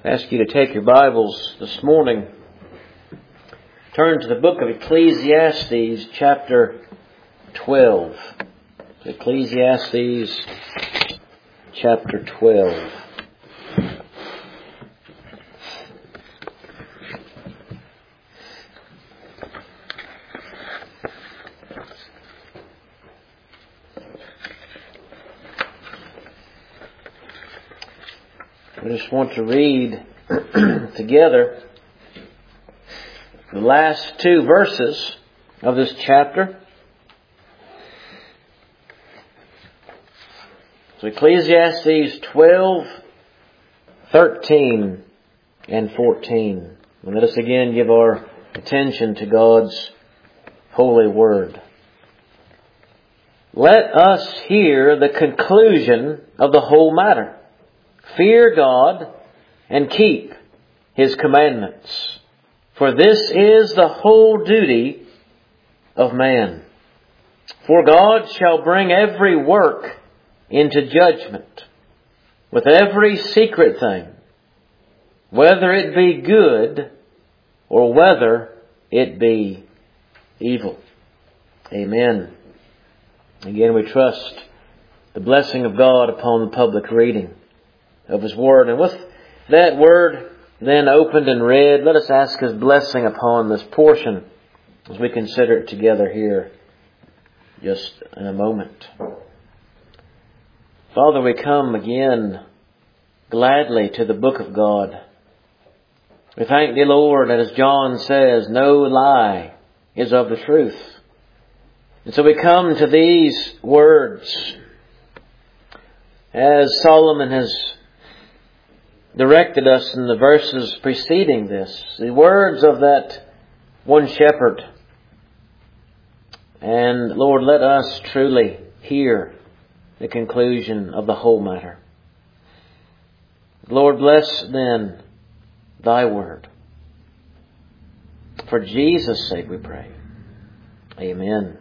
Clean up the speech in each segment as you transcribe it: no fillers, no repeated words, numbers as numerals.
ask you to take your Bibles this morning. Turn to the book of Ecclesiastes, chapter 12. Ecclesiastes, chapter 12. I just want to read together the last two verses of this chapter. So Ecclesiastes 12, 13, and 14. And let us again give our attention to God's holy word. Let us hear the conclusion of the whole matter. Fear God and keep His commandments, for this is the whole duty of man. For God shall bring every work into judgment with every secret thing, whether it be good or whether it be evil. Amen. Again, we trust the blessing of God upon the public reading of His Word. And with that Word then opened and read, let us ask His blessing upon this portion as we consider it together here just in a moment. Father, we come again gladly to the book of God. We thank Thee, Lord, that as John says, no lie is of the truth. And so we come to these words as Solomon has directed us in the verses preceding this, the words of that one shepherd. And Lord, let us truly hear the conclusion of the whole matter. Lord, bless then Thy word. For Jesus' sake we pray. Amen.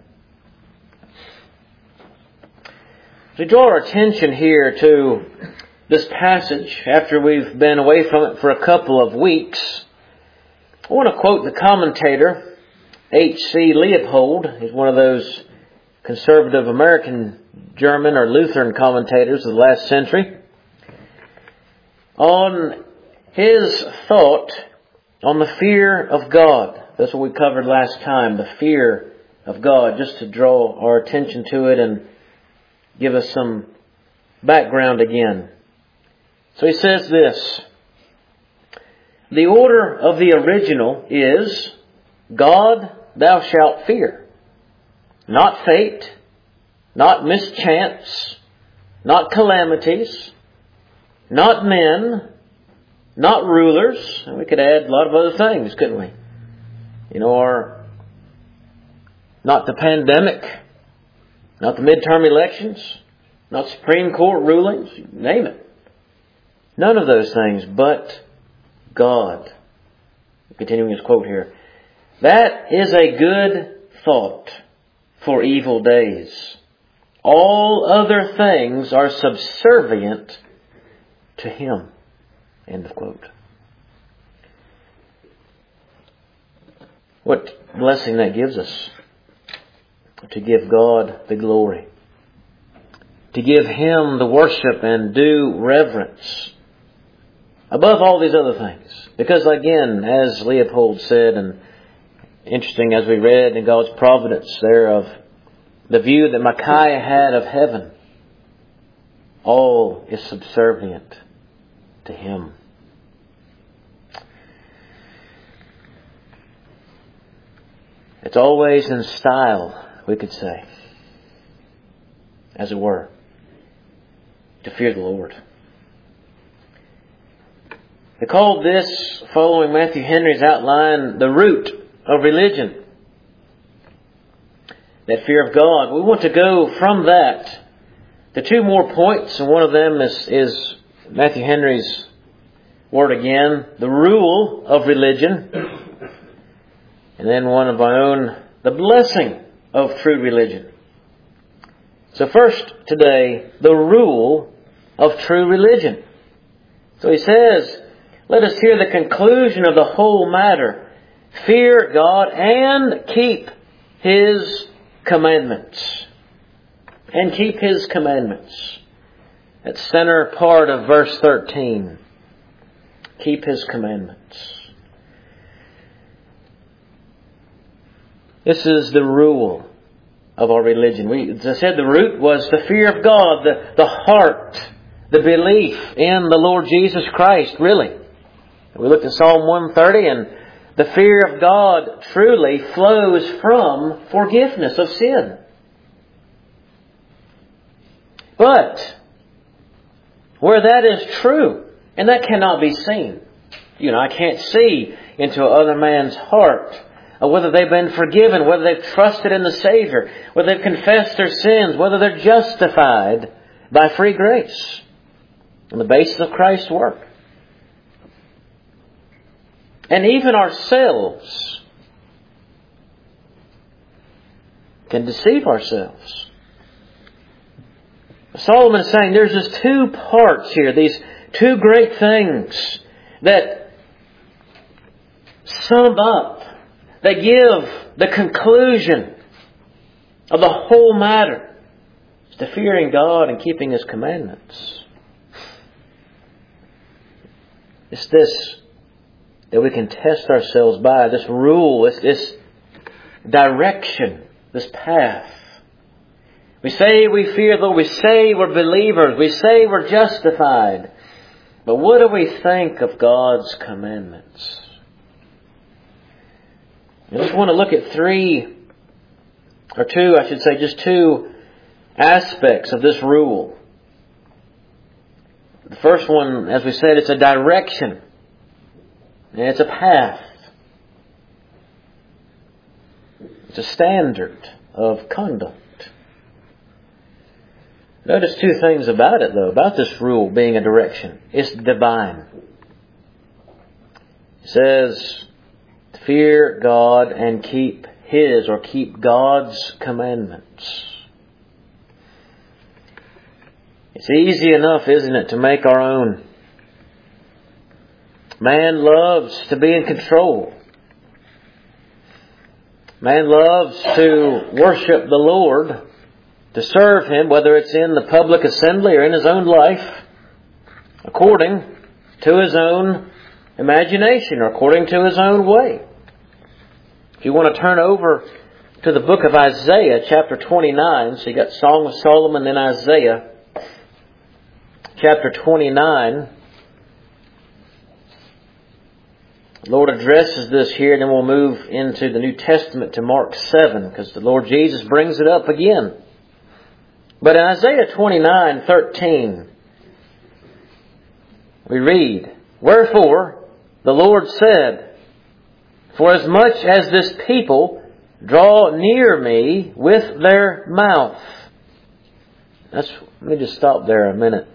We draw our attention here to this passage, after we've been away from it for a couple of weeks. I want to quote the commentator, H.C. Leopold. He's one of those conservative American German or Lutheran commentators of the last century, on his thought on the fear of God. That's what we covered last time, the fear of God, just to draw our attention to it and give us some background again. So he says this: the order of the original is, God thou shalt fear. Not fate, not mischance, not calamities, not men, not rulers. And we could add a lot of other things, couldn't we? Not the pandemic, not the midterm elections, not Supreme Court rulings, name it. None of those things, but God. Continuing his quote here. That is a good thought for evil days. All other things are subservient to Him. End of quote. What blessing that gives us. To give God the glory. To give Him the worship and due reverence. Above all these other things. Because again, as Leopold said, and interesting as we read in God's providence there of the view that Micaiah had of heaven, all is subservient to Him. It's always in style, we could say, as it were, to fear the Lord. They called this, following Matthew Henry's outline, the root of religion. That fear of God. We want to go from that to two more points, and one of them is Matthew Henry's word again, the rule of religion. And then one of our own, the blessing of true religion. So first today, the rule of true religion. So he says, let us hear the conclusion of the whole matter. Fear God and keep His commandments. And keep His commandments. That center part of verse 13. Keep His commandments. This is the rule of our religion. As I said, the root was the fear of God, the heart, the belief in the Lord Jesus Christ, really. We looked at Psalm 130, and the fear of God truly flows from forgiveness of sin. But where that is true, and that cannot be seen. I can't see into another man's heart, whether they've been forgiven, whether they've trusted in the Savior, whether they've confessed their sins, whether they're justified by free grace on the basis of Christ's work. And even ourselves can deceive ourselves. Solomon is saying there's just two parts here, these two great things that sum up, that give the conclusion of the whole matter. It's the fearing God and keeping His commandments. It's this that we can test ourselves by, this rule, this direction, this path. We say we fear the Lord, we say we're believers, we say we're justified. But what do we think of God's commandments? I just want to look at just two aspects of this rule. The first one, as we said, it's a direction. And it's a path. It's a standard of conduct. Notice two things about it, though, about this rule being a direction. It's divine. It says, fear God and keep His, or keep God's commandments. It's easy enough, isn't it, to make our own. Man loves to be in control. Man loves to worship the Lord, to serve Him, whether it's in the public assembly or in his own life, according to his own imagination or according to his own way. If you want to turn over to the book of Isaiah, chapter 29, so you got Song of Solomon, then Isaiah, chapter 29. The Lord addresses this here, and then we'll move into the New Testament to Mark 7, because the Lord Jesus brings it up again. But in Isaiah 29:13, we read, "Wherefore the Lord said, For as much as this people draw near me with their mouth." Let me just stop there a minute.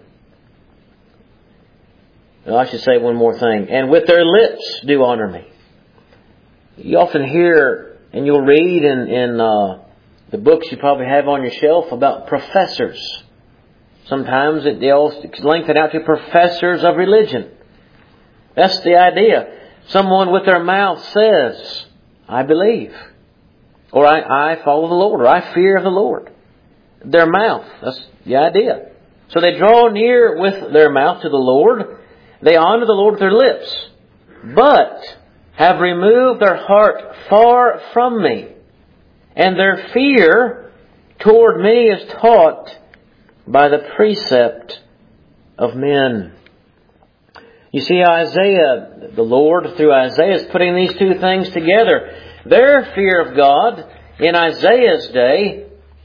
Well, I should say one more thing. "And with their lips do honor me." You often hear, and you'll read in the books you probably have on your shelf about professors. Sometimes they'll lengthen out to professors of religion. That's the idea. Someone with their mouth says, "I believe," or I follow the Lord, or "I fear the Lord." Their mouth, that's the idea. So they draw near with their mouth to the Lord. They honor the Lord with their lips, but have removed their heart far from me, and their fear toward me is taught by the precept of men. You see, Isaiah, the Lord through Isaiah, is putting these two things together. Their fear of God in Isaiah's day,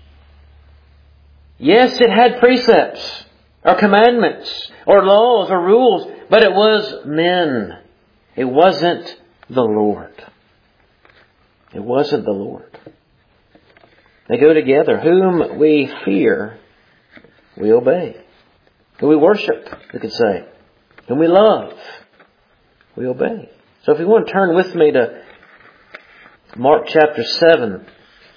yes, it had precepts or commandments or laws or rules, but it was men. It wasn't the Lord. It wasn't the Lord. They go together. Whom we fear, we obey. Whom we worship, we could say. Whom we love, we obey. So if you want to turn with me to Mark chapter 7,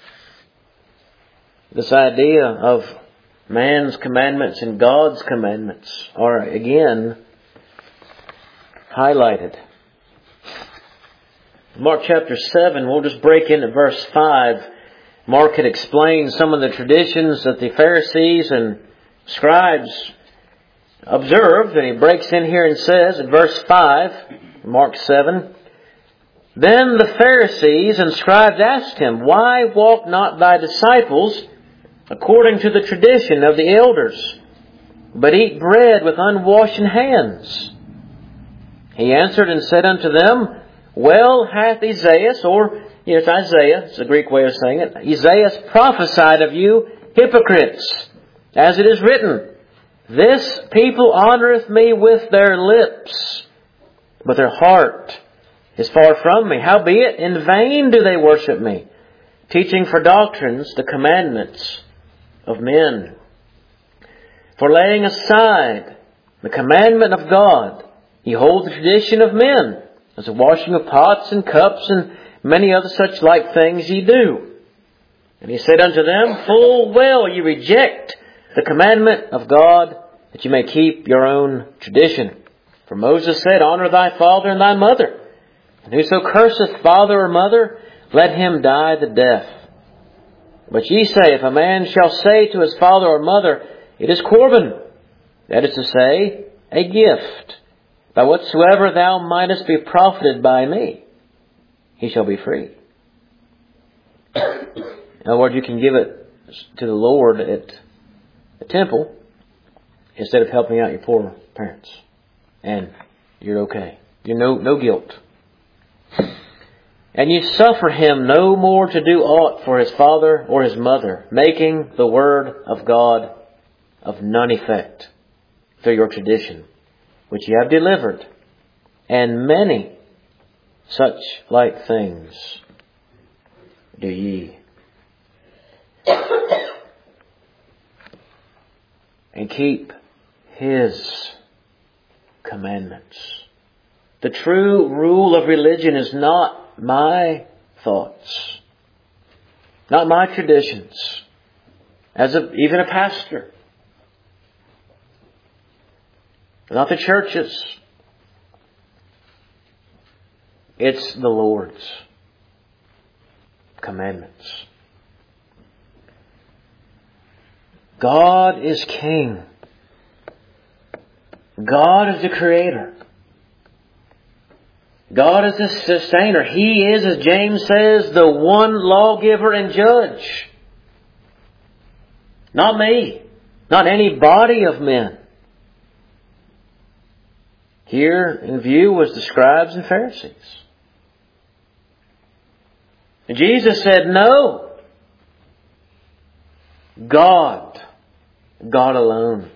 this idea of man's commandments and God's commandments are again highlighted. Mark chapter 7, we'll just break into verse 5. Mark had explained some of the traditions that the Pharisees and scribes observed, and he breaks in here and says in verse 5, Mark 7, "Then the Pharisees and scribes asked him, 'Why walk not thy disciples according to the tradition of the elders, but eat bread with unwashen hands?' He answered and said unto them, Well hath Esaias," or it's Isaiah, it's a Greek way of saying it, "Esaias prophesied of you hypocrites, as it is written, This people honoureth me with their lips, but their heart is far from me. Howbeit, in vain do they worship me, teaching for doctrines the commandments of men. For laying aside the commandment of God, ye hold the tradition of men, as the washing of pots and cups and many other such like things ye do. And he said unto them, Full well ye reject the commandment of God, that ye may keep your own tradition. For Moses said, Honour thy father and thy mother. And whoso curseth father or mother, let him die the death. But ye say, If a man shall say to his father or mother, It is Corban, that is to say, a gift, by whatsoever thou mightest be profited by me, he shall be free." In other words, you can give it to the Lord at the temple instead of helping out your poor parents. And you're okay. You're no guilt. "And you suffer him no more to do aught for his father or his mother, making the word of God of none effect through your tradition, which ye have delivered, and many such like things do ye." And keep His commandments. The true rule of religion is not my thoughts, not my traditions, as even a pastor, not the church's. It's the Lord's commandments. God is King. God is the Creator. God is the Sustainer. He is, as James says, the one lawgiver and judge. Not me. Not any body of men. Here in view was the scribes and Pharisees. And Jesus said, no. God alone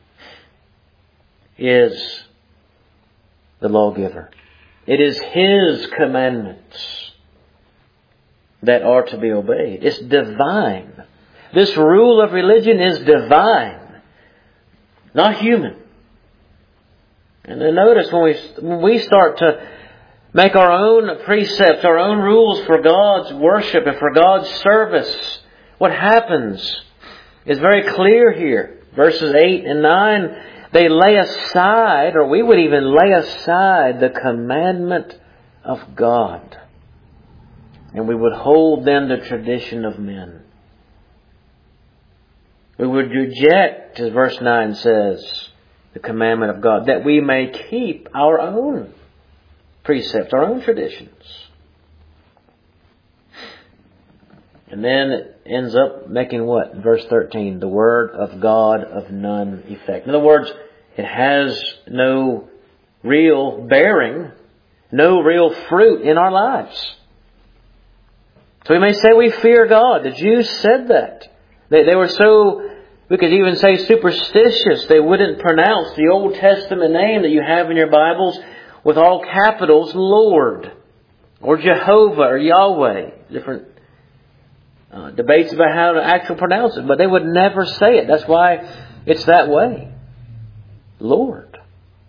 is the lawgiver. It is His commandments that are to be obeyed. It's divine. This rule of religion is divine, not human. And then notice when we start to make our own precepts, our own rules for God's worship and for God's service, what happens is very clear here. Verses 8 and 9, they lay aside, or we would even lay aside, the commandment of God. And we would hold then the tradition of men. We would reject, as verse 9 says, the commandment of God, that we may keep our own precepts, our own traditions. And then it ends up making what? Verse 13, the word of God of none effect. In other words, it has no real bearing, no real fruit in our lives. So we may say we fear God. The Jews said that. They were so, we could even say superstitious. They wouldn't pronounce the Old Testament name that you have in your Bibles with all capitals, Lord, or Jehovah, or Yahweh. Different debates about how to actually pronounce it, but they would never say it. That's why it's that way. Lord.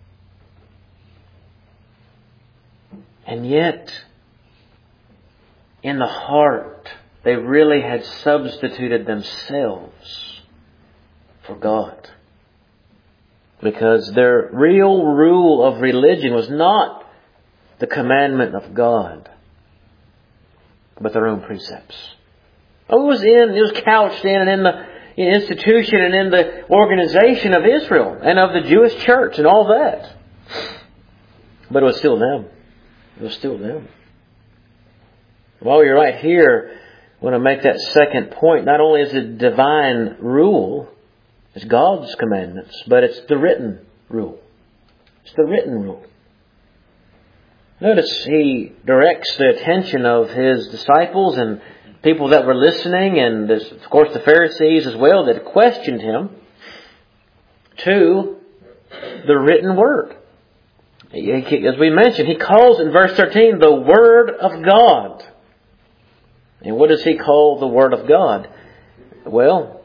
And yet, in the heart, they really had substituted themselves for God. Because their real rule of religion was not the commandment of God, but their own precepts. It was couched in and in the institution and in the organization of Israel and of the Jewish church and all that. But it was still them. It was still them. While you're right here, I want to make that second point. Not only is it divine rule, it's God's commandments, but it's the written rule. It's the written rule. Notice He directs the attention of His disciples and people that were listening, and of course the Pharisees as well that questioned Him, to the written Word. As we mentioned, He calls in verse 13 the Word of God. And what does He call the Word of God? Well,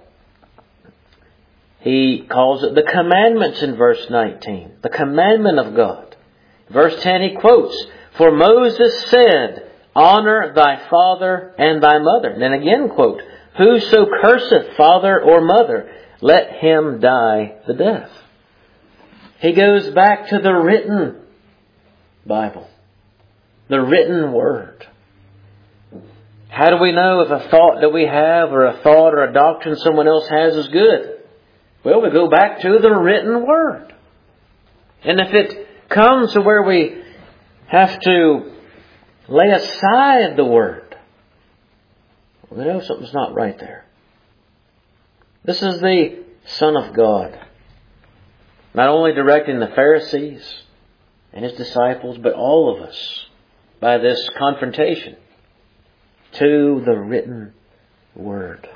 He calls it the commandments in verse 19. The commandment of God. Verse 10 He quotes, "For Moses said, Honor thy father and thy mother." And then again quote, "Whoso curseth father or mother, let him die the death." He goes back to the written Bible. The written Word. How do we know if a thought that we have or a thought or a doctrine someone else has is good? Well, we go back to the written Word. And if it comes to where we have to lay aside the Word, we know something's not right there. This is the Son of God, not only directing the Pharisees and His disciples, but all of us by this confrontation to the written Word.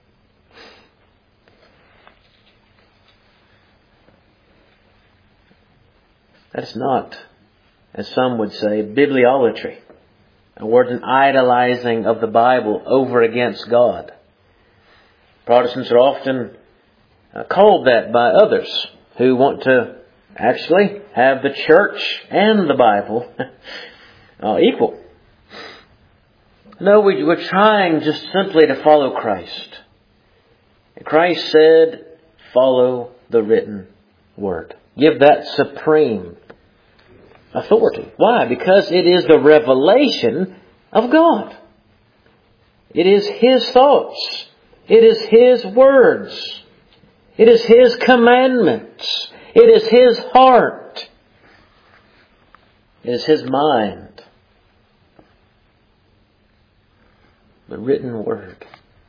That's not, as some would say, bibliolatry. A word, an idolizing of the Bible over against God. Protestants are often called that by others who want to actually have the church and the Bible equal. No, we're trying just simply to follow Christ. Christ said, follow the written Word. Give that supreme authority. Why? Because it is the revelation of God. It is His thoughts. It is His words. It is His commandments. It is His heart. It is His mind. The written Word.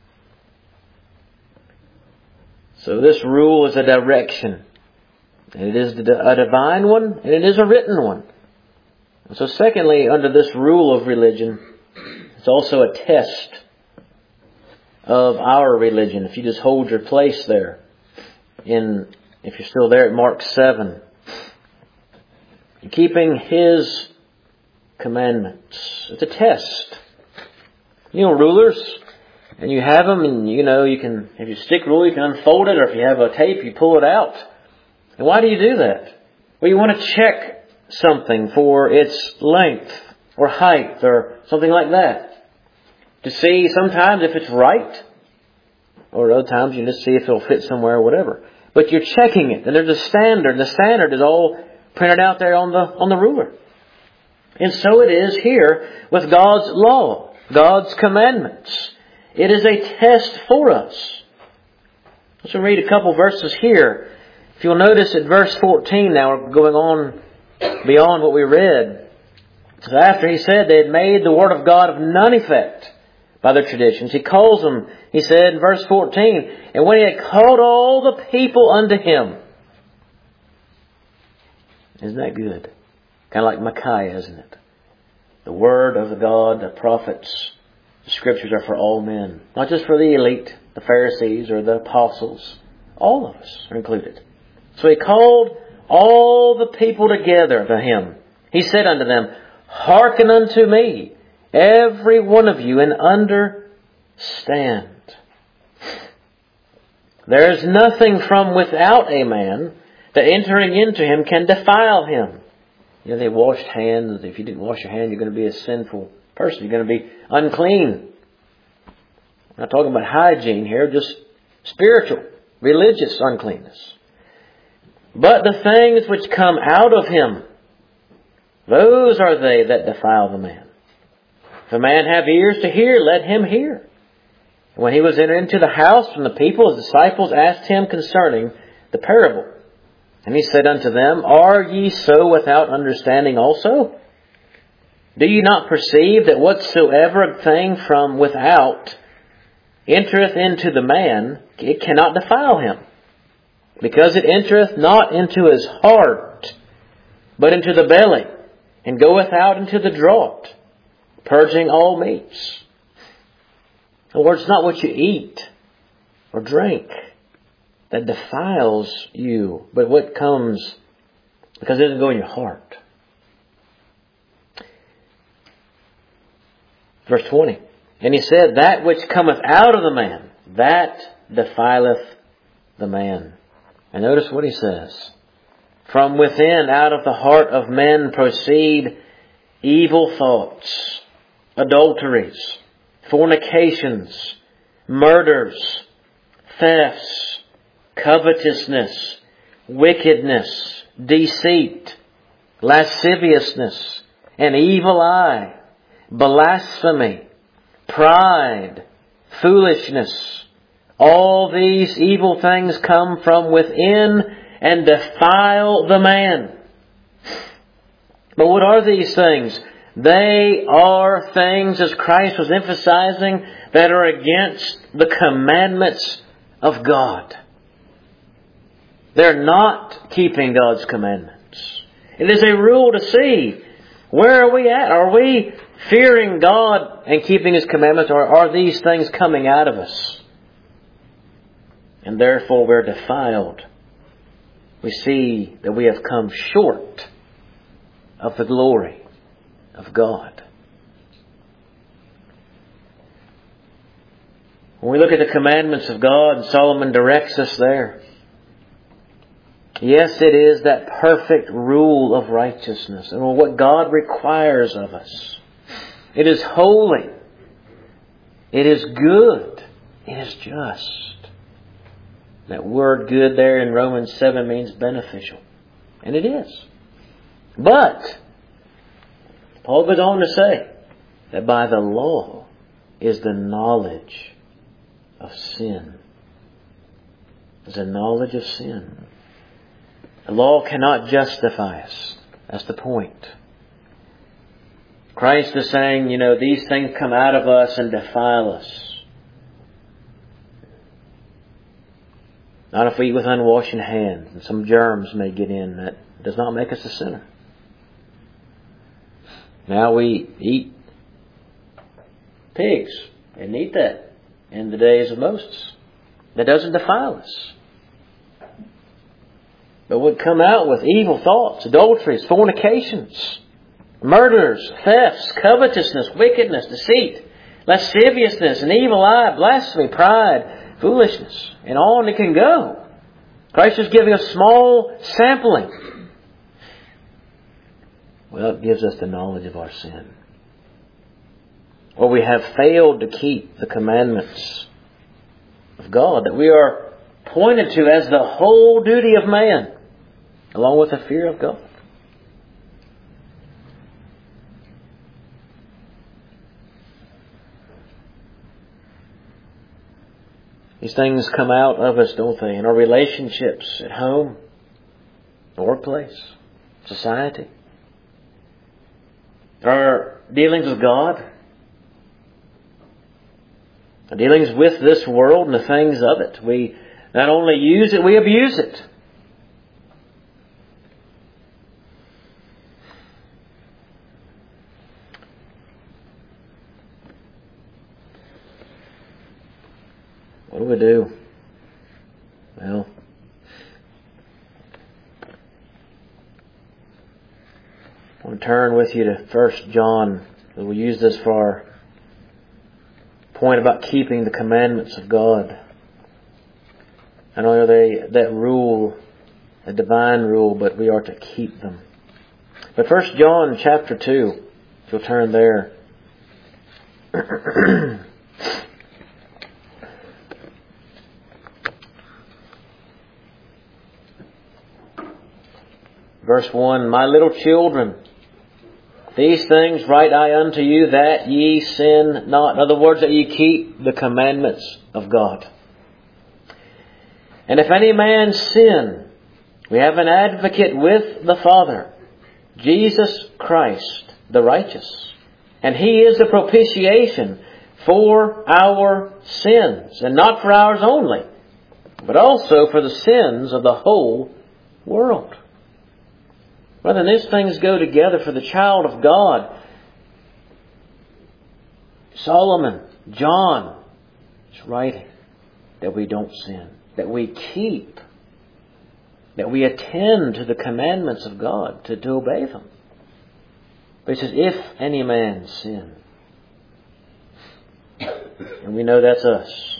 So this rule is a direction. And it is a divine one, and it is a written one. So secondly, under this rule of religion, it's also a test of our religion. If you just hold your place there, if you're still there at Mark 7, keeping His commandments. It's a test. Rulers, and you have them, and you can, if you stick rule, you can unfold it, or if you have a tape, you pull it out. And why do you do that? Well, you want to check something for its length or height or something like that. To see sometimes if it's right, or other times you just see if it'll fit somewhere or whatever. But you're checking it, and there's a standard. The standard is all printed out there on the ruler. And so it is here with God's law, God's commandments. It is a test for us. Let's read a couple verses here. If you'll notice at verse 14 now, we're going on beyond what we read. So after He said they had made the Word of God of none effect by their traditions, He calls them, He said in verse 14, "And when He had called all the people unto Him." Isn't that good? Kind of like Micaiah, isn't it? The Word of the God, the prophets, the Scriptures are for all men. Not just for the elite, the Pharisees or the apostles. All of us are included. So He called all the people together to Him. He said unto them, "Hearken unto me, every one of you, and understand. There is nothing from without a man that entering into him can defile him." They washed hands. If you didn't wash your hands, you're going to be a sinful person. You're going to be unclean. I'm not talking about hygiene here, just spiritual, religious uncleanness. But the things which come out of him, those are they that defile the man. If a man have ears to hear, let him hear. When he was entered into the house from the people, his disciples asked him concerning the parable. And he said unto them, Are ye so without understanding also? Do ye not perceive that whatsoever thing from without entereth into the man, it cannot defile him? Because it entereth not into his heart, but into the belly, and goeth out into the draught, purging all meats. In other words, it's not what you eat or drink that defiles you, but what comes because it doesn't go in your heart. Verse 20. And he said, That which cometh out of the man, that defileth the man. And notice what he says. From within, out of the heart of men proceed evil thoughts, adulteries, fornications, murders, thefts, covetousness, wickedness, deceit, lasciviousness, an evil eye, blasphemy, pride, foolishness. All these evil things come from within and defile the man. But what are these things? They are things, as Christ was emphasizing, that are against the commandments of God. They're not keeping God's commandments. It is a rule to see, where are we at? Are we fearing God and keeping His commandments, or are these things coming out of us? And therefore we're defiled. We see that we have come short of the glory of God. When we look at the commandments of God, and Solomon directs us there, yes, it is that perfect rule of righteousness and what God requires of us. It is holy. It is good. It is just. That word good there in Romans 7 means beneficial. And it is. But Paul goes on to say that by the law is the knowledge of sin. Is the knowledge of sin. The law cannot justify us. That's the point. Christ is saying, these things come out of us and defile us. Not if we eat with unwashed hands, and some germs may get in. That does not make us a sinner. Now we eat pigs and eat that in the days of Moses. That doesn't defile us. But would come out with evil thoughts, adulteries, fornications, murders, thefts, covetousness, wickedness, deceit, lasciviousness, an evil eye, blasphemy, pride, foolishness, and on it can go. Christ is giving a small sampling. Well, it gives us the knowledge of our sin. Or we have failed to keep the commandments of God that we are pointed to as the whole duty of man, along with the fear of God. These things come out of us, don't they? In our relationships at home, the workplace, society. Our dealings with God. Our dealings with this world and the things of it. We not only use it, we abuse it. What do we do? Well, I want to turn with you to 1 John. We'll use this for our point about keeping the commandments of God. Not only are they that rule, a divine rule, but we are to keep them. But 1 John chapter 2, if you'll turn there. Verse 1, My little children, these things write I unto you, that ye sin not. In other words, that ye keep the commandments of God. And if any man sin, we have an advocate with the Father, Jesus Christ, the righteous. And He is the propitiation for our sins, and not for ours only, but also for the sins of the whole world. Brethren, these things go together for the child of God. Solomon, John is writing that we don't sin, that we keep, that we attend to the commandments of God, to obey them. But he says, if any man sin, and we know that's us,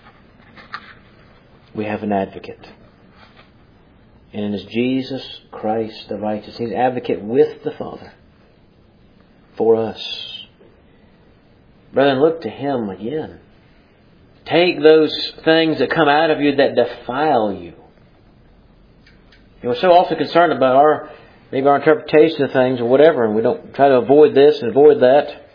we have an advocate. And it is Jesus Christ the righteous. He's advocate with the Father for us. Brethren, look to Him again. Take those things that come out of you that defile you. We're so often concerned about our interpretation of things or whatever, and we don't try to avoid this and avoid that.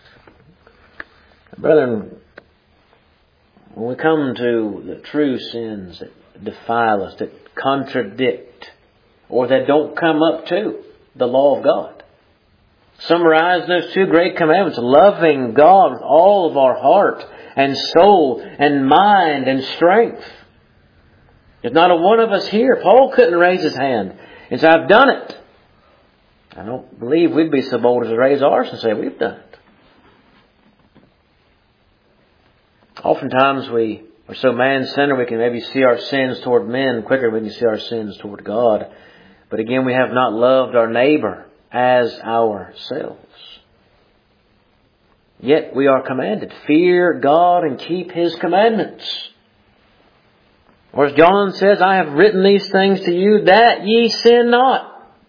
Brethren, when we come to the true sins that defile us, that contradict, or that don't come up to the law of God, summarize those two great commandments: loving God with all of our heart and soul and mind and strength. There's not a one of us here. Paul couldn't raise his hand and say, I've done it. I don't believe we'd be so bold as to raise ours and say, we've done it. Oftentimes we are so man-centered we can maybe see our sins toward men quicker than we can see our sins toward God. But again, we have not loved our neighbor as ourselves. Yet we are commanded, fear God and keep His commandments. Or as John says, I have written these things to you that ye sin not.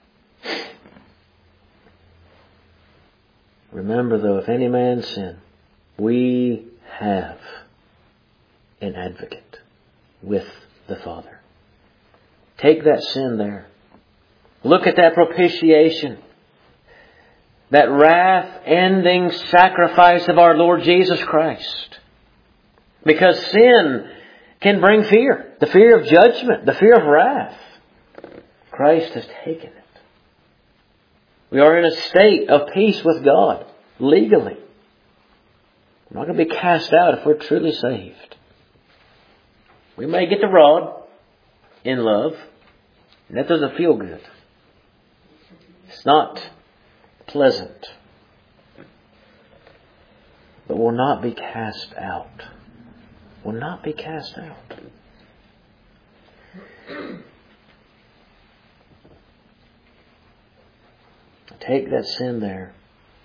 Remember though, if any man sin, we have an advocate with the Father. Take that sin there. Look at that propitiation. That wrath-ending sacrifice of our Lord Jesus Christ. Because sin can bring fear. The fear of judgment. The fear of wrath. Christ has taken it. We are in a state of peace with God. Legally. We're not going to be cast out if we're truly saved. We may get the rod in love. And that doesn't feel good. It's not pleasant. But will not be cast out. Will not be cast out. Take that sin there.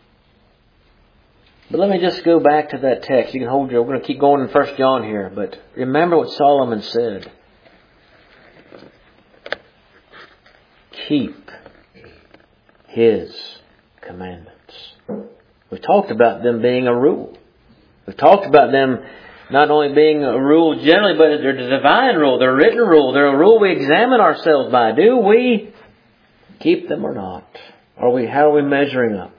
But let me just go back to that text. You can hold your... We're going to keep going in 1 John here. But remember what Solomon said. Keep His commandments. We've talked about them being a rule. We've talked about them not only being a rule generally, but they're a divine rule. They're a written rule. They're a rule we examine ourselves by. Do we keep them or not? How are we measuring up?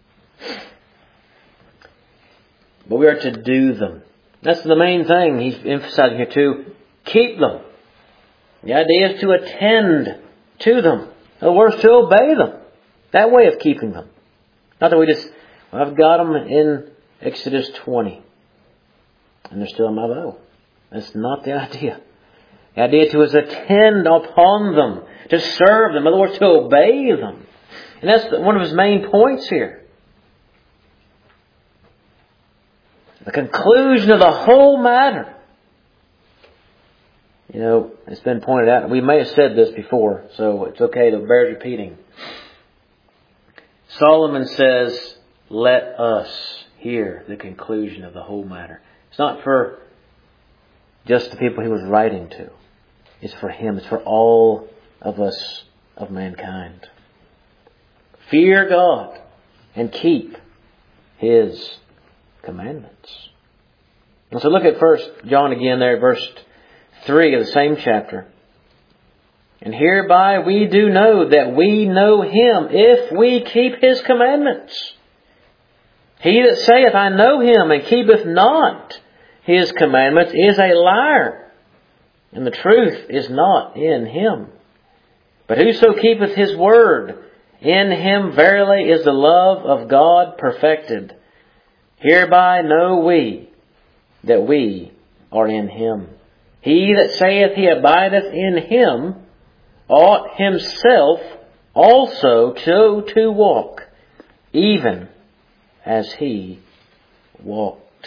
But we are to do them. That's the main thing he's emphasizing here too. Keep them. The idea is to attend to them. In other words, to obey them. That way of keeping them. Not that we just, I've got them in Exodus 20. And they're still in my Bible. That's not the idea. The idea to is attend upon them. To serve them. In other words, to obey them. And that's one of his main points here. The conclusion of the whole matter. You know, it's been pointed out. We may have said this before, so it's okay to bear repeating. Solomon says, let us hear the conclusion of the whole matter. It's not for just the people he was writing to. It's for him. It's for all of us, of mankind. Fear God and keep His commandments. And so look at 1 John again there, verse 3 of the same chapter. And hereby we do know that we know Him if we keep His commandments. He that saith, I know Him, and keepeth not His commandments is a liar, and the truth is not in him. But whoso keepeth His word, in him verily is the love of God perfected. Hereby know we that we are in Him. He that saith he abideth in Him ought himself also to walk, even as He walked.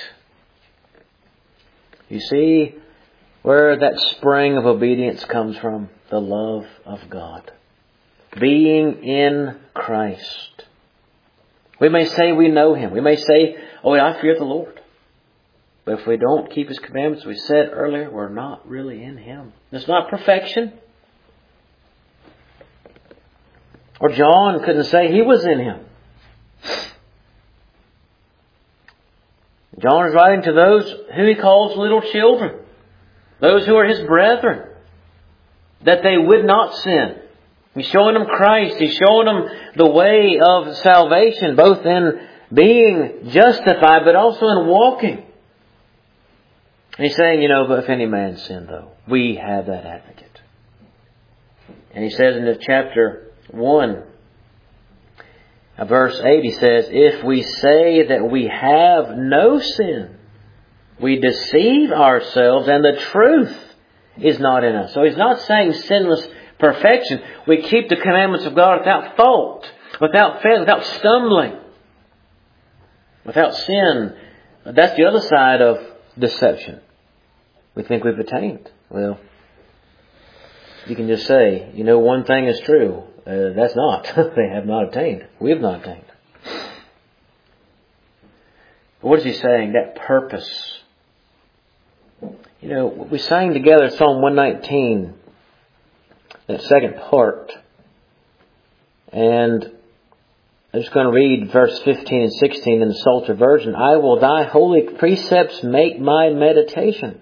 You see where that spring of obedience comes from? The love of God. Being in Christ. We may say we know Him. We may say, oh, I fear the Lord. But if we don't keep His commandments, we said earlier, we're not really in Him. It's not perfection. Or John couldn't say he was in Him. John is writing to those who he calls little children. Those who are his brethren. That they would not sin. He's showing them Christ. He's showing them the way of salvation, both in being justified, but also in walking. And he's saying, but if any man sin, though, we have that advocate. And he says in chapter 1, verse 8, he says, if we say that we have no sin, we deceive ourselves and the truth is not in us. So he's not saying sinless perfection. We keep the commandments of God without fault, without fail, without stumbling, without sin. That's the other side of deception. We think we've attained. Well, you can just say, one thing is true. That's not. They have not attained. We have not attained. But what is he saying? That purpose. We sang together Psalm 119, that second part. And I'm just going to read verse 15 and 16 in the Psalter version. I will thy holy precepts make my meditation.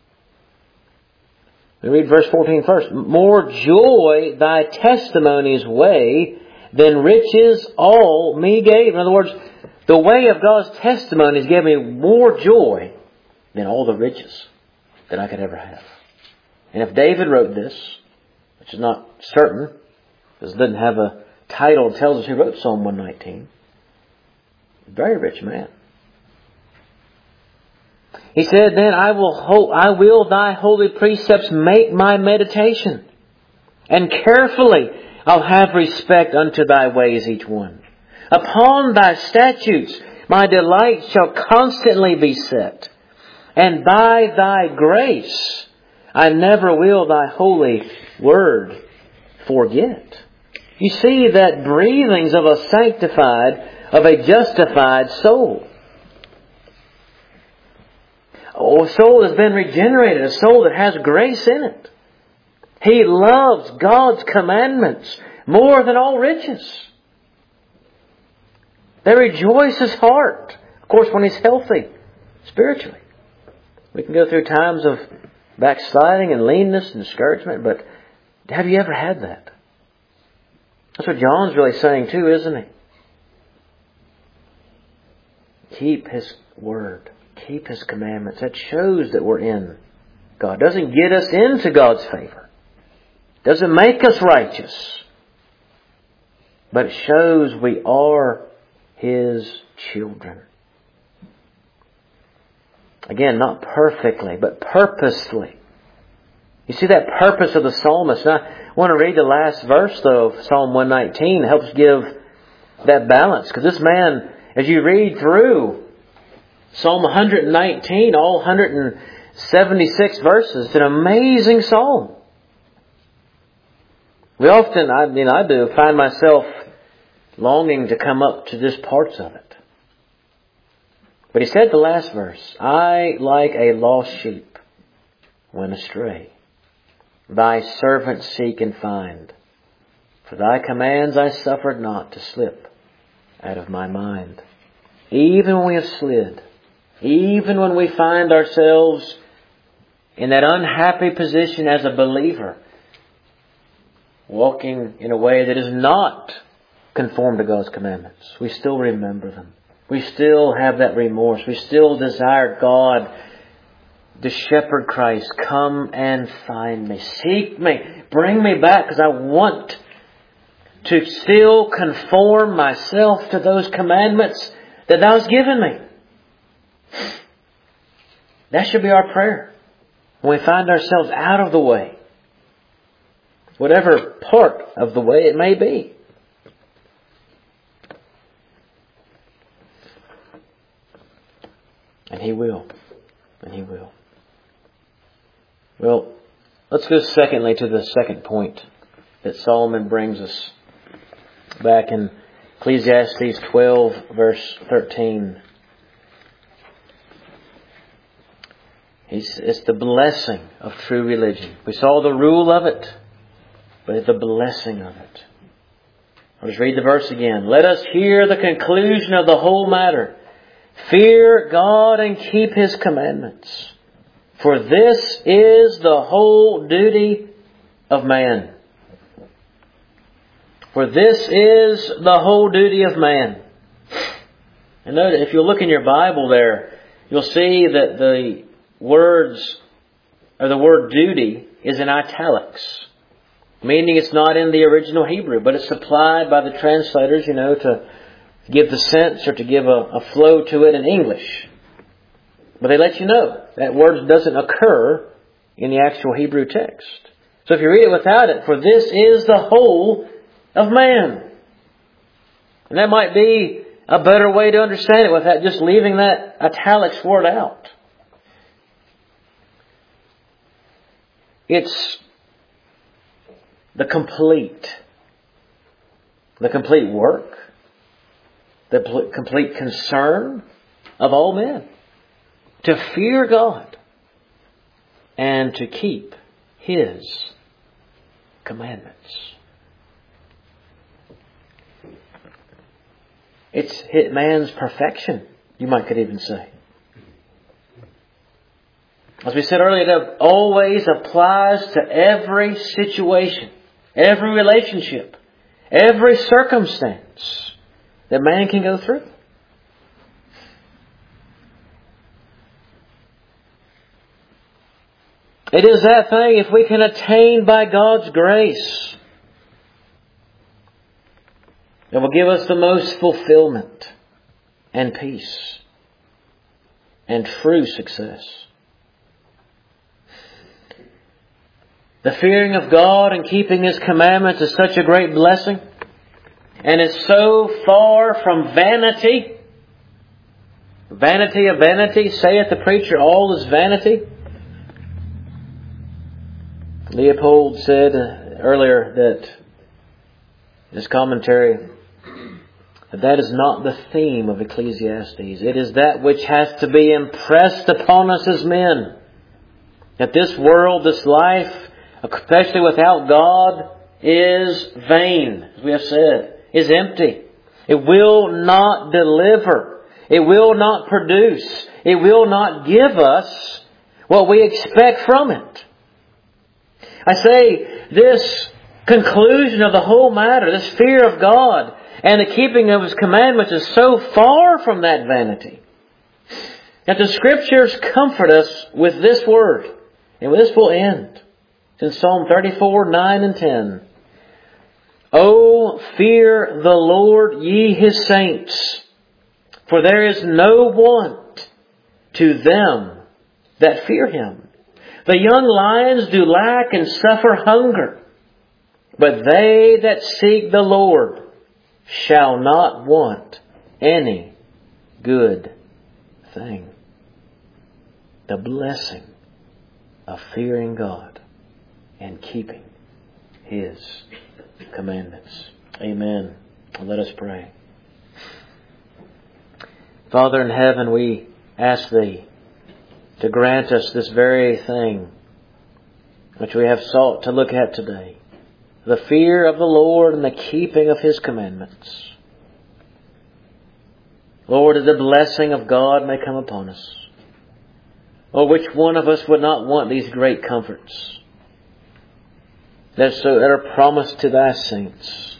We read verse 14 first. More joy thy testimonies weigh than riches all me gave. In other words, the way of God's testimonies gave me more joy than all the riches that I could ever have. And if David wrote this, which is not certain, because it doesn't have a title that tells us who wrote Psalm 119, very rich man. He said, then I will thy holy precepts make my meditation. And carefully I'll have respect unto thy ways each one. Upon thy statutes my delight shall constantly be set. And by thy grace I never will thy holy word forget. You see that breathings of a sanctified, of a justified soul. A soul that's been regenerated, a soul that has grace in it. He loves God's commandments more than all riches. They rejoice his heart. Of course, when he's healthy, spiritually. We can go through times of backsliding and leanness and discouragement, but have you ever had that? That's what John's really saying too, isn't he? Keep his word. Keep his commandments. That shows that we're in God. Doesn't get us into God's favor. Doesn't make us righteous. But it shows we are his children. Again, not perfectly, but purposely. You see that purpose of the psalmist. Now, I want to read the last verse, though, of Psalm 119. It helps give that balance. Because this man, as you read through Psalm 119, all 176 verses, it's an amazing psalm. We often, I do, find myself longing to come up to just parts of it. But he said the last verse, I, like a lost sheep, went astray. Thy servant seek and find. For thy commands I suffered not to slip out of my mind. Even when we have slid, even when we find ourselves in that unhappy position as a believer, walking in a way that is not conformed to God's commandments, we still remember them. We still have that remorse. We still desire God, the shepherd Christ, come and find me. Seek me. Bring me back, because I want to still conform myself to those commandments that Thou hast given me. That should be our prayer when we find ourselves out of the way, whatever part of the way it may be. And He will. And He will. Well, let's go secondly to the second point that Solomon brings us back in Ecclesiastes 12 verse 13. It's the blessing of true religion. We saw the rule of it, but it's the blessing of it. I'll just read the verse again. Let us hear the conclusion of the whole matter. Fear God and keep His commandments. For this is the whole duty of man. For this is the whole duty of man. And note, if you look in your Bible there, you'll see that the words, or the word duty, is in italics. Meaning it's not in the original Hebrew, but it's supplied by the translators, to give the sense or to give a flow to it in English. But they let you know that word doesn't occur in the actual Hebrew text. So if you read it without it, for this is the whole of man. And that might be a better way to understand it without just leaving that italics word out. It's the complete work, the complete concern of all men. To fear God and to keep His commandments. It's man's perfection, you could even say. As we said earlier, it always applies to every situation, every relationship, every circumstance that man can go through. It is that thing, if we can attain by God's grace, that will give us the most fulfillment and peace and true success. The fearing of God and keeping His commandments is such a great blessing, and is so far from vanity. Vanity of vanity, saith the preacher, all is vanity. Leopold said earlier that in his commentary that is not the theme of Ecclesiastes. It is that which has to be impressed upon us as men. That this world, this life, especially without God, is vain, as we have said, is empty. It will not deliver. It will not produce. It will not give us what we expect from it. I say, this conclusion of the whole matter, this fear of God and the keeping of His commandments is so far from that vanity that the Scriptures comfort us with this word. And with this we'll end. It's in Psalm 34, 9 and 10. O fear the Lord, ye His saints, for there is no want to them that fear Him. The young lions do lack and suffer hunger, but they that seek the Lord shall not want any good thing. The blessing of fearing God and keeping His commandments. Amen. Let us pray. Father in heaven, we ask Thee to grant us this very thing which we have sought to look at today. The fear of the Lord and the keeping of His commandments. Lord, that the blessing of God may come upon us. Oh, which one of us would not want these great comforts? that are promised to thy saints,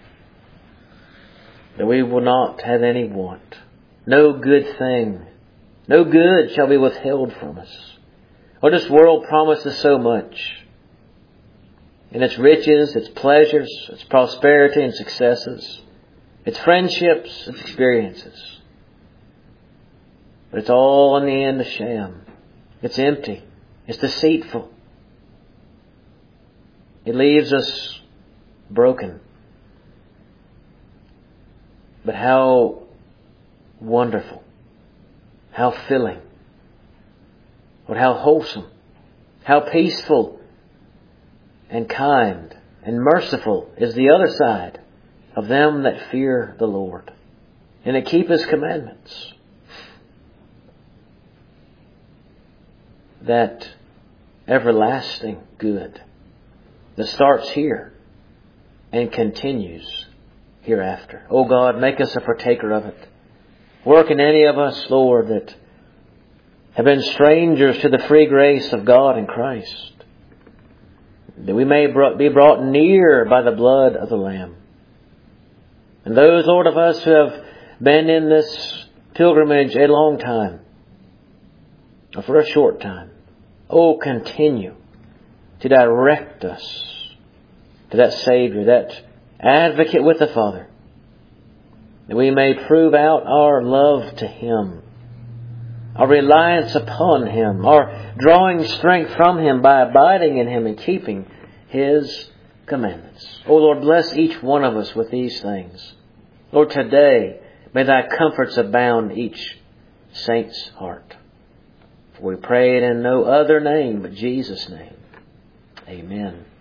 that we will not have any want. No good thing, no good shall be withheld from us. Oh, this world promises so much. In its riches, its pleasures, its prosperity and successes, its friendships, its experiences. But it's all in the end a sham. It's empty. It's deceitful. It leaves us broken. But how wonderful, how filling, but how wholesome, how peaceful and kind and merciful is the other side of them that fear the Lord and that keep His commandments. That everlasting good that starts here and continues hereafter. Oh God, make us a partaker of it. Work in any of us, Lord, that have been strangers to the free grace of God in Christ, that we may be brought near by the blood of the Lamb. And those, Lord, of us who have been in this pilgrimage a long time, or for a short time, oh, continue to direct us to that Savior, that advocate with the Father, that we may prove out our love to Him, our reliance upon Him, our drawing strength from Him by abiding in Him and keeping His commandments. Oh Lord, bless each one of us with these things. Lord, today may Thy comforts abound each saint's heart. For we pray it in no other name but Jesus' name. Amen.